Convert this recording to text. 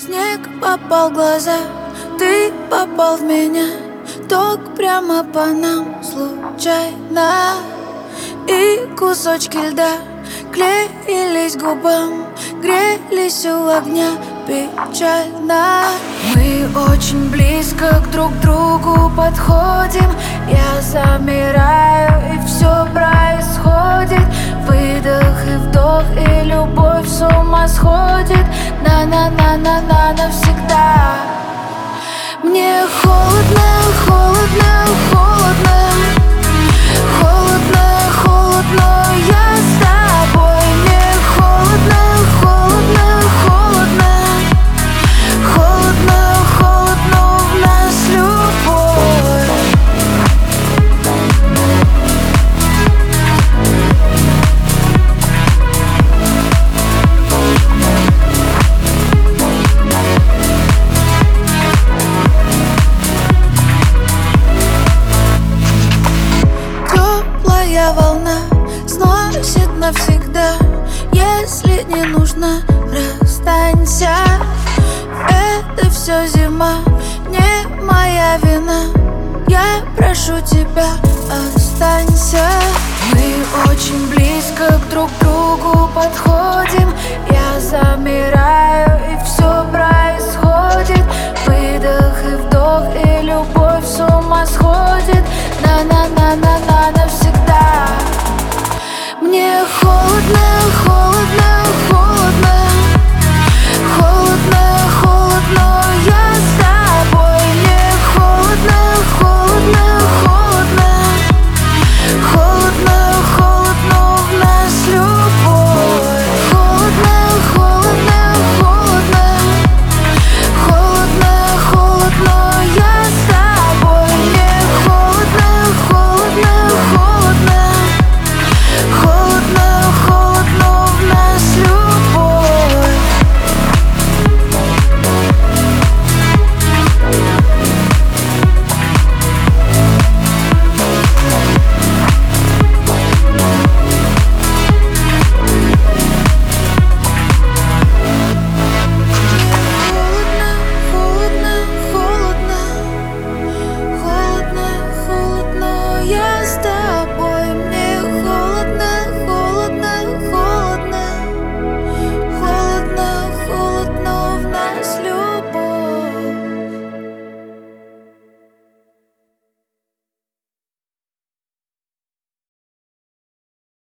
Снег попал в глаза, ты попал в меня. Ток прямо по нам случайно. И кусочки льда клеились к губам, грелись у огня печально. Мы очень близко к друг другу подходим. Я замираю, и все происходит. Выдох и вдох, и любовь с ума сходит. На-на-на-на-на навсегда. Мне холодно, холодно, холодно. Холодно, холодно, я с тобой. Мне холодно, холодно, холодно. Холодно, холодно, в нас любовь. Теплая волна сносит навсегда. Если не нужно, расстанься. Это все зима, не моя вина. Я прошу тебя, останься. Мы очень близко к друг другу подходим. Я замираю.